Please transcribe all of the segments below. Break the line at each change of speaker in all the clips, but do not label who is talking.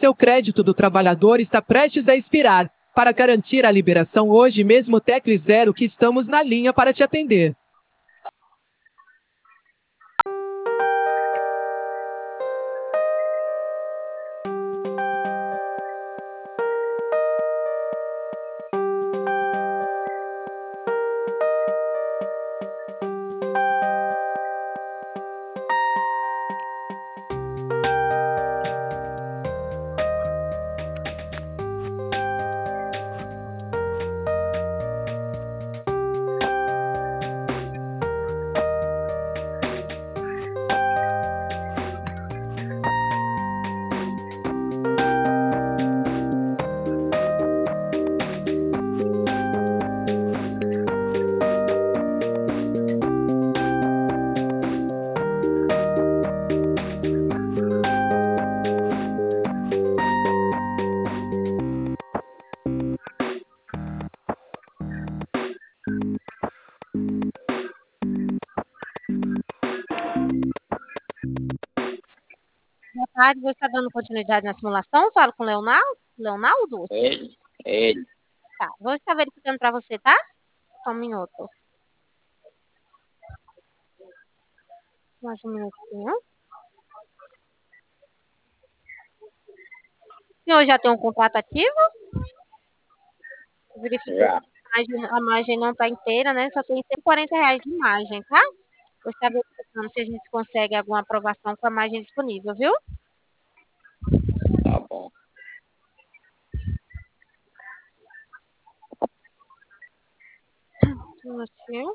Seu crédito do trabalhador está prestes a expirar. Para garantir a liberação hoje mesmo, tecle 0 que estamos na linha para te atender.
Boa tarde, você está dando continuidade na simulação? Falo com o Leonardo? Leonardo?
Ele.
Tá, vou estar verificando para você, tá? Só um minuto. Mais um minutinho. O senhor já tem um contrato ativo? Verifiquei.
Já.
A margem não está inteira, né? Só tem R$ 140 de margem, tá? Vou estar verificando se a gente consegue alguma aprovação com a margem disponível, viu?
Tá bom.
Um minutinho.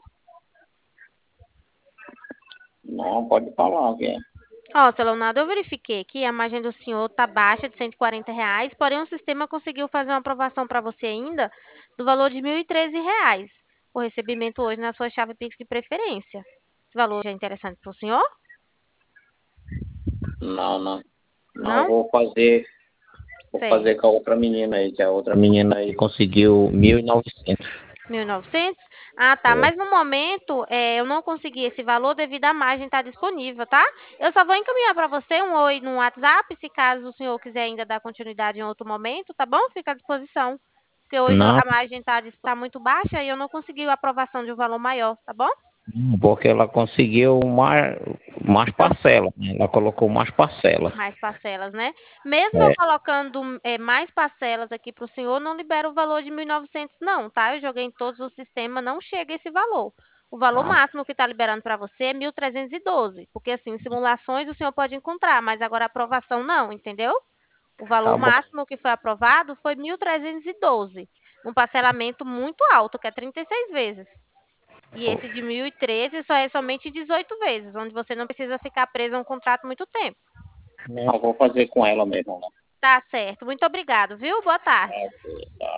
Não, pode falar, o quê?
Ó, seu Leonardo, eu verifiquei aqui, a margem do senhor tá baixa de R$ 140, porém o sistema conseguiu fazer uma aprovação para você ainda do valor de R$ 1.013, o recebimento hoje na sua chave Pix de preferência. Esse valor já é interessante para o senhor?
Não,
Não?
vou fazer
Certo.
com a outra menina aí, que a outra menina aí conseguiu 1.900.
1.900? Ah, tá.
É.
Mas no momento, eu não consegui esse valor devido à margem estar disponível, tá? Eu só vou encaminhar para você um oi no WhatsApp, se caso o senhor quiser ainda dar continuidade em outro momento, tá bom? Fica à disposição. Porque hoje
Não,
a margem tá muito baixa e eu não consegui a aprovação de um valor maior, tá bom?
porque ela conseguiu mais parcelas, né? Ela colocou mais parcelas.
Mais parcelas, né? Mesmo eu
É.
colocando mais parcelas aqui para o senhor, não libera o valor de 1.900 não, tá? Eu joguei em todos os sistemas, não chega esse valor. O valor
Ah,
máximo que está liberando para você é 1.312, porque assim, em simulações o senhor pode encontrar, mas agora a aprovação não, entendeu? O valor
tá bom.
máximo que foi aprovado foi 1.312, um parcelamento muito alto, que é 36 vezes. E esse de 1.013 só é somente 18 vezes, onde você não precisa ficar preso a um contrato muito tempo.
Não, vou fazer com ela mesmo, né?
Tá certo. Muito obrigado, viu? Boa tarde.